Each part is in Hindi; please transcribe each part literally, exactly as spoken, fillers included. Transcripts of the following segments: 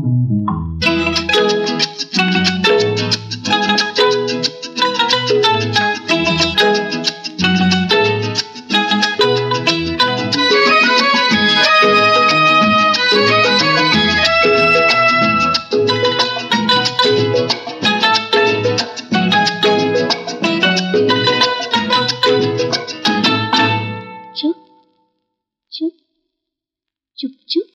चुप चुप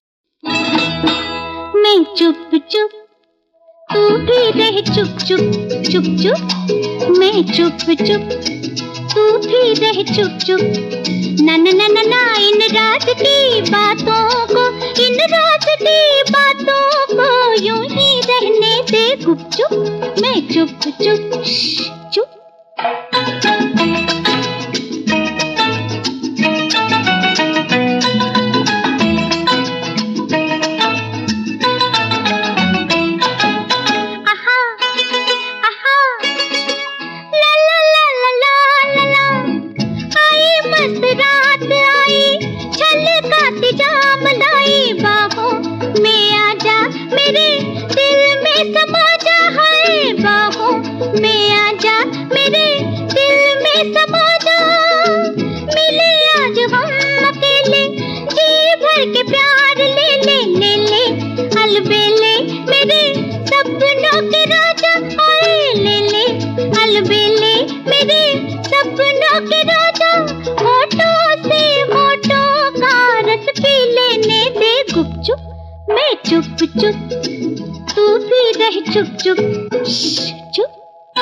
मैं चुप चुप, तू भी रह चुप चुप। चुप चुप मैं चुप चुप, तू भी रह चुप चुप। ना ना ना ना ना इन रात की बातों को, इन रात की बातों को यूं ही रहने दे गुपचुप। मैं चुप चुप चुप। चुप चुप तू भी रह चुप चुप चुप।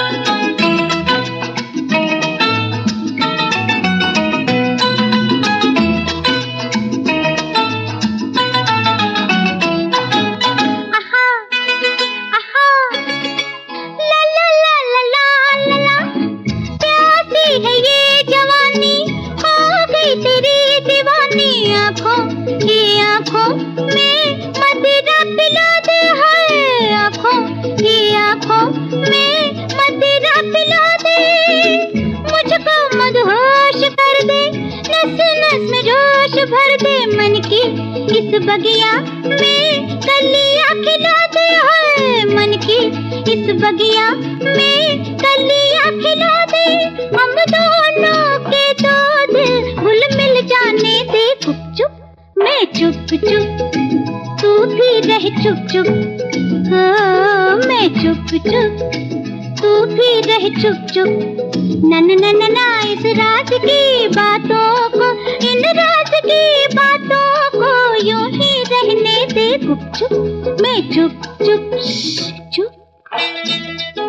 आहा आहा ला ला ला ला ला ला ला, प्यासी है ये जवानी, हो गई तेरी दीवानी। आँखों की आँखों में मदिरा पिला दे, है आँखों की आँखों में मदिरा पिला दे। मुझको मदहोश कर दे, नस नस में जोश भर दे। मन की इस बगिया में कलियां खिला दे, है मन की इस बगिया में कलियां खिला दे। हम दोनों के दो दिल घुल मिल जाने दे गुपचुप। मैं चुप चुप, तू भी रह चुप चुप। ओ, मैं चुप चुप, तू भी रह चुप चुप। ना ना ना ना ना इस रात की बातों को, इन रात की बातों को यूं ही रहने दे गुपचुप। मैं चुप चुप चुप।